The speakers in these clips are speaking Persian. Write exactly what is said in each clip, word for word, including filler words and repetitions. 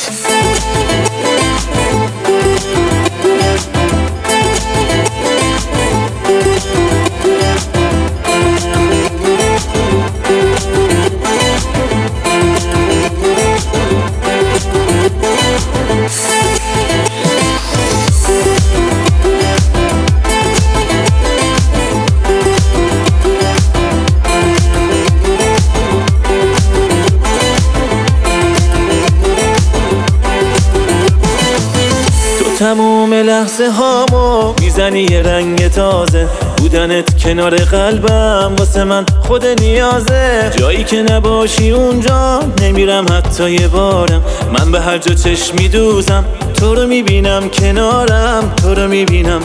تموم لحظه هامو میزنی یه رنگ تازه، بودنت کنار قلبم واسه من خود نیازه. جایی که نباشی اونجا نمیرم حتی یه بارم، من به هر جا چشم میدوزم تو رو میبینم کنارم، تو رو میبینم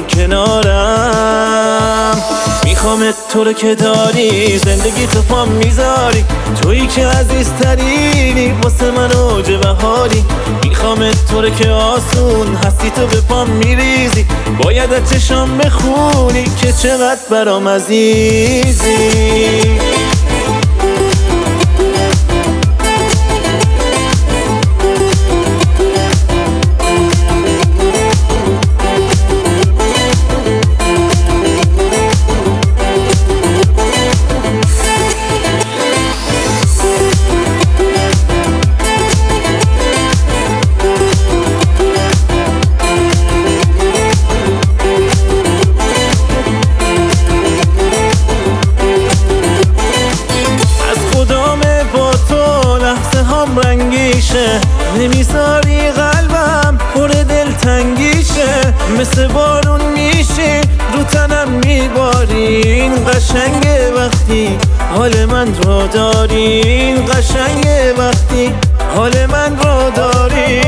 کنارم. میخوامت تو رو که داری، زندگی تو پام میذاری، تویی که عزیزترینی واسه من اوج بهاری. میخوامت تو رو که آسون هستی، تو به پام میریزی، باید از چشام بخونی که چقدر برام عزیزی. رنگیشه نمیذاری قلبم پر دلتنگیشه، مثل بارون میشی رو تنم میبارین. قشنگه وقتی حال من رو دارین، قشنگه وقتی حال من رو داری.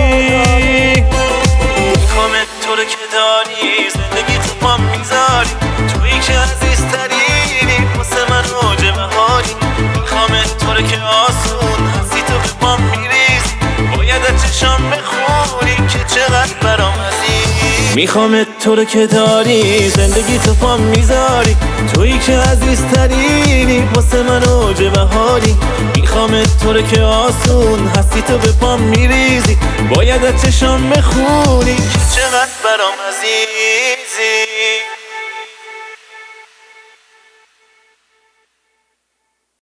میخوامت تو رو که داری، زندگی تو پام میذاری، تویی که عزیزترینی واسه من اوج بهاری. میخوامت تو رو که آسون هستی، تو به پام میریزی، باید از چشام بخونی که چقدر برام عزیزی. میخوامت تو رو که داری، زندگی تو پام میذاری، تویی که عزیزترینی واسه من اوج بهاری. میخوامت تو رو که آسون هستی، تو به پام میریزی، باید از چشام بخونی که چقدر برام عزیزی.